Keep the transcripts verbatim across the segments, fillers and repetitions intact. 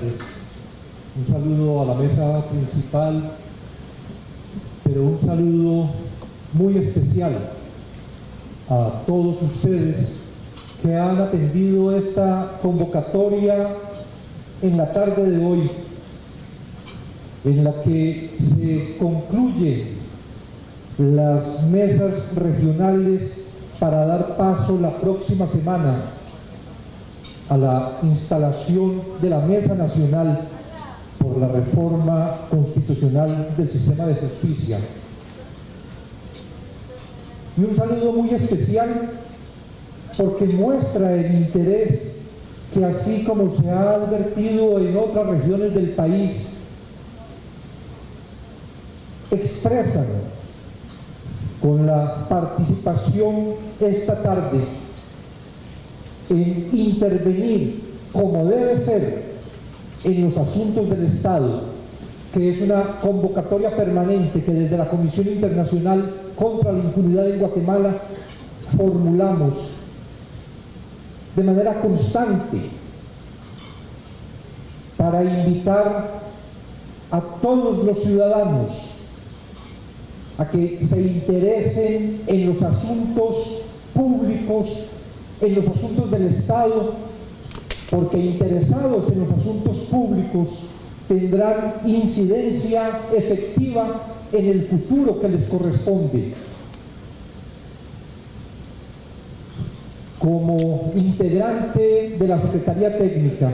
tardes. Un saludo a la mesa principal, pero un saludo muy especial a todos ustedes que han atendido esta convocatoria en la tarde de hoy, en la que se concluyen las mesas regionales para dar paso la próxima semana a la instalación de la Mesa Nacional por la Reforma Constitucional del Sistema de Justicia. Y un saludo muy especial porque muestra el interés que, así como se ha advertido en otras regiones del país, expresan con la participación esta tarde en intervenir como debe ser en los asuntos del Estado, que es una convocatoria permanente que desde la Comisión Internacional contra la Impunidad en Guatemala formulamos de manera constante para invitar a todos los ciudadanos a que se interesen en los asuntos públicos, en los asuntos del Estado, porque interesados en los asuntos públicos tendrán incidencia efectiva en el futuro que les corresponde. Como integrante de la Secretaría Técnica,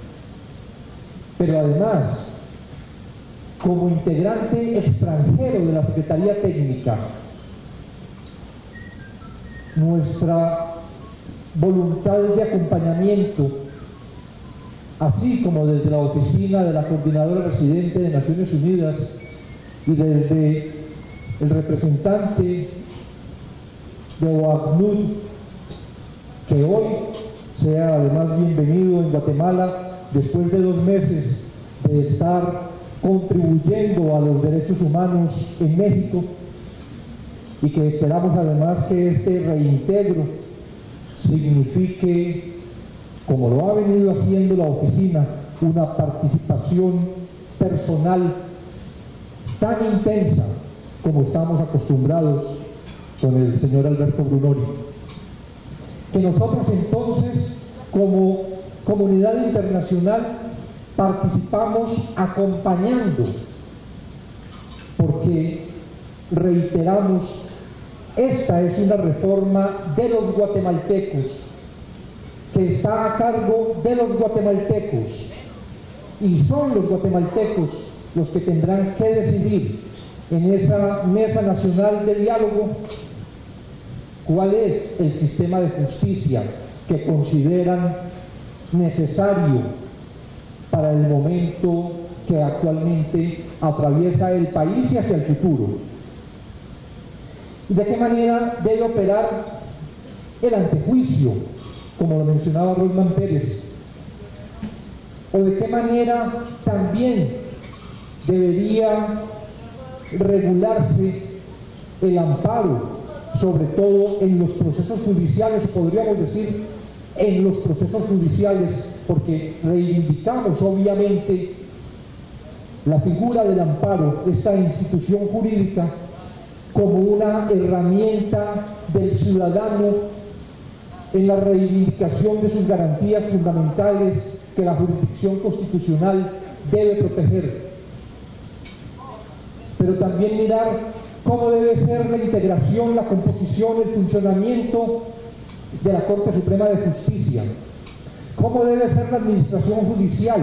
pero además como integrante extranjero de la Secretaría Técnica, nuestra voluntad de acompañamiento, así como desde la oficina de la Coordinadora Residente de Naciones Unidas y desde el representante de OACNUR, que hoy sea además bienvenido en Guatemala después de dos meses de estar contribuyendo a los derechos humanos en México, y que esperamos además que este reintegro signifique, como lo ha venido haciendo la oficina, una participación personal tan intensa como estamos acostumbrados con el señor Alberto Brunori. Que nosotros entonces, como comunidad internacional, participamos acompañando, porque reiteramos, esta es una reforma de los guatemaltecos, que está a cargo de los guatemaltecos, y son los guatemaltecos los que tendrán que decidir en esa mesa nacional de diálogo cuál es el sistema de justicia que consideran necesario para el momento que actualmente atraviesa el país y hacia el futuro. ¿De qué manera debe operar el antejuicio, como lo mencionaba Rosman Pérez? ¿O de qué manera también debería regularse el amparo, sobre todo en los procesos judiciales, podríamos decir en los procesos judiciales, porque reivindicamos obviamente la figura del amparo, esta institución jurídica, como una herramienta del ciudadano en la reivindicación de sus garantías fundamentales que la jurisdicción constitucional debe proteger. Pero también mirar cómo debe ser la integración, la composición, el funcionamiento de la Corte Suprema de Justicia, cómo debe ser la administración judicial,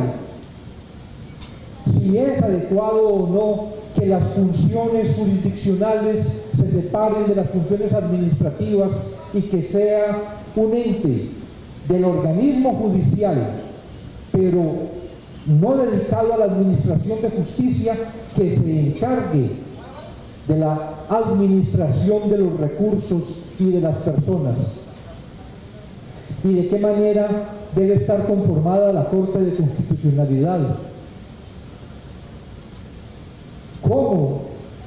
si es adecuado o no que las funciones jurisdiccionales se separen de las funciones administrativas y que sea un ente del organismo judicial, pero no dedicado a la administración de justicia, que se encargue de la administración de los recursos y de las personas. Y de qué manera debe estar conformada la Corte de Constitucionalidad. ¿Cómo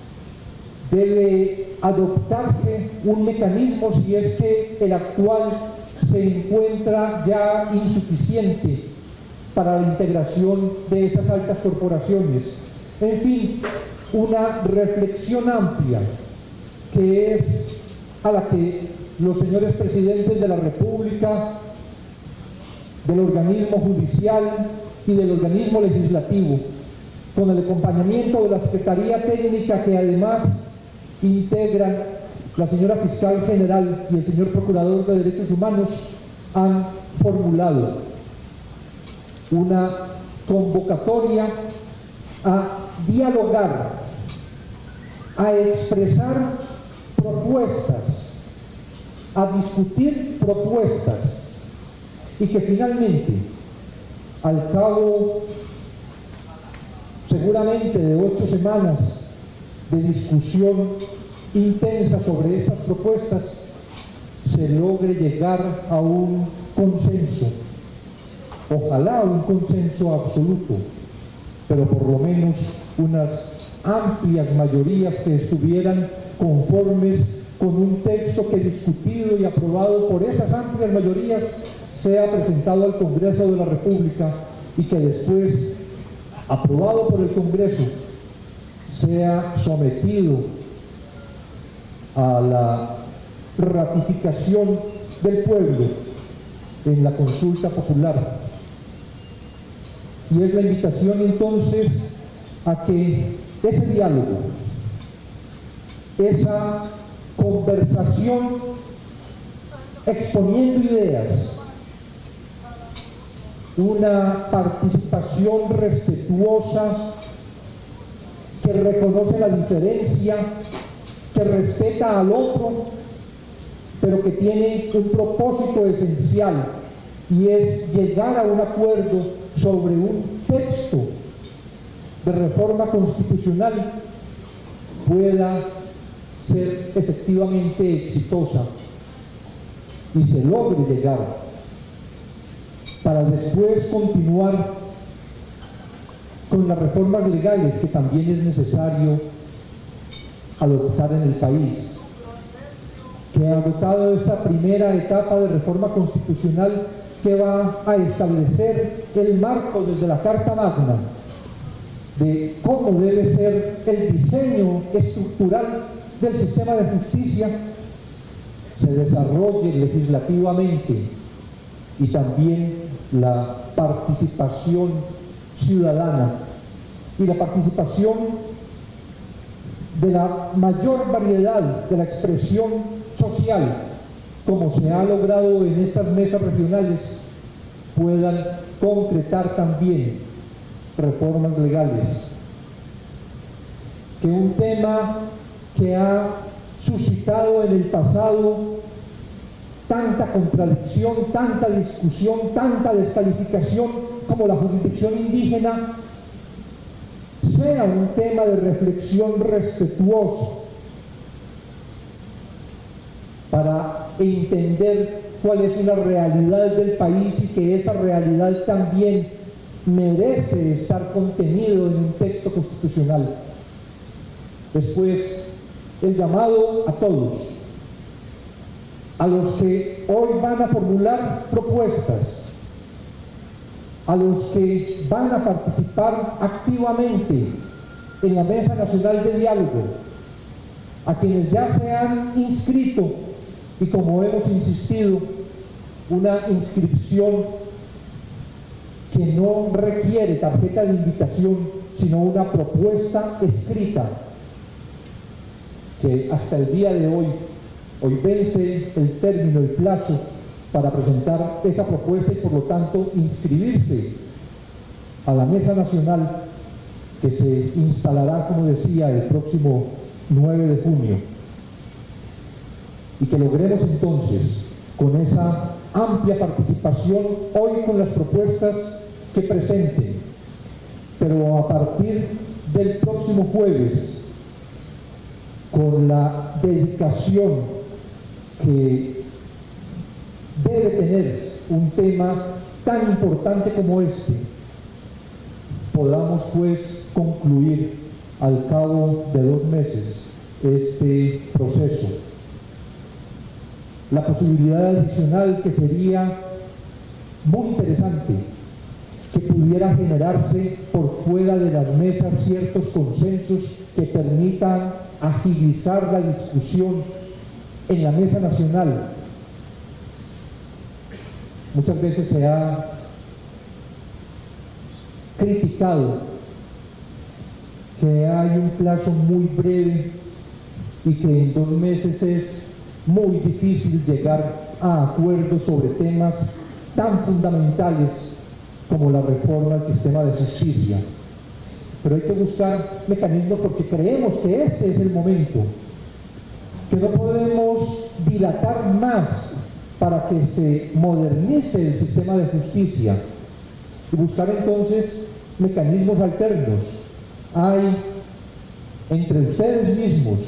debe adoptarse un mecanismo si es que el actual se encuentra ya insuficiente para la integración de esas altas corporaciones. En fin, una reflexión amplia que es a la que los señores presidentes de la República, del organismo judicial y del organismo legislativo, con el acompañamiento de la Secretaría Técnica que además integran la señora Fiscal General y el señor Procurador de Derechos Humanos, han formulado una convocatoria a dialogar, a expresar propuestas, a discutir propuestas, y que finalmente, al cabo seguramente de ocho semanas de discusión intensa sobre esas propuestas, se logre llegar a un consenso, ojalá un consenso absoluto, pero por lo menos unas amplias mayorías que estuvieran conformes con un texto que, discutido y aprobado por esas amplias mayorías, sea presentado al Congreso de la República y que después, aprobado por el Congreso, sea sometido a la ratificación del pueblo en la consulta popular. Y es la invitación entonces a que ese diálogo, esa conversación exponiendo ideas, una participación respetuosa que reconoce la diferencia, que respeta al otro, pero que tiene un propósito esencial, y es llegar a un acuerdo sobre un texto de reforma constitucional, pueda ser efectivamente exitosa y se logre llegar, para después continuar con las reformas legales que también es necesario adoptar en el país, que ha adoptado esta primera etapa de reforma constitucional que va a establecer el marco desde la Carta Magna de cómo debe ser el diseño estructural del sistema de justicia, se desarrolle legislativamente, y también la participación ciudadana y la participación de la mayor variedad de la expresión social, como se ha logrado en estas mesas regionales, puedan concretar también reformas legales. Que un tema que ha suscitado en el pasado tanta contradicción, tanta discusión, tanta descalificación como la jurisdicción indígena, sea un tema de reflexión respetuoso para entender cuál es la realidad del país, y que esa realidad también merece estar contenido en un texto constitucional. Después, el llamado a todos, a los que hoy van a formular propuestas, a los que van a participar activamente en la Mesa Nacional de Diálogo, a quienes ya se han inscrito, y como hemos insistido, una inscripción que no requiere tarjeta de invitación, sino una propuesta escrita, que hasta el día de hoy, hoy vence el término, el plazo para presentar esa propuesta y por lo tanto inscribirse a la Mesa Nacional que se instalará, como decía, el próximo nueve de junio. Y que logremos entonces, con esa amplia participación, hoy con las propuestas que presenten, pero a partir del próximo jueves, con la dedicación que debe tener un tema tan importante como este, podamos pues concluir al cabo de dos meses este proceso. La posibilidad adicional que sería muy interesante, que pudiera generarse por fuera de las mesas ciertos consensos que permitan agilizar la discusión en la mesa nacional. Muchas veces se ha criticado que hay un plazo muy breve y que en dos meses es muy difícil llegar a acuerdos sobre temas tan fundamentales como la reforma al sistema de justicia. Pero hay que buscar mecanismos porque creemos que este es el momento, que no podemos dilatar más para que se modernice el sistema de justicia y buscar entonces mecanismos alternos. Hay entre ustedes mismos,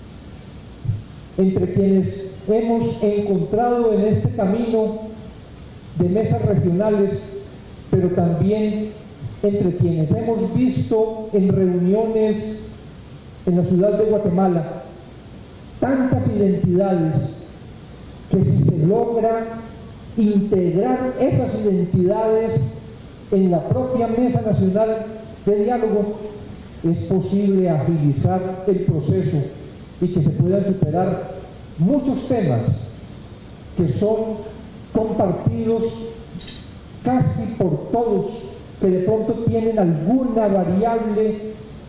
entre quienes hemos encontrado en este camino de mesas regionales, pero también entre quienes hemos visto en reuniones en la ciudad de Guatemala tantas identidades, que si se logra integrar esas identidades en la propia Mesa Nacional de Diálogo, es posible agilizar el proceso y que se puedan superar muchos temas que son compartidos casi por todos, que de pronto tienen alguna variable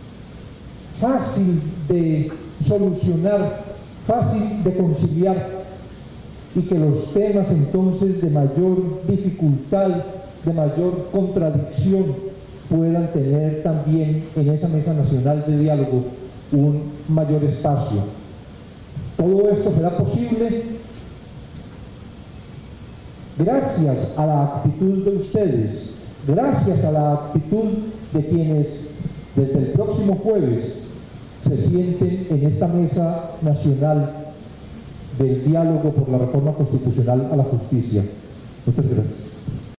fácil de solucionar, fácil de conciliar, y que los temas entonces de mayor dificultad, de mayor contradicción, puedan tener también en esa Mesa Nacional de Diálogo un mayor espacio. Todo esto será posible gracias a la actitud de ustedes, gracias a la actitud de quienes desde el próximo jueves se sienten en esta Mesa Nacional del Diálogo por la Reforma Constitucional a la Justicia. Muchas gracias.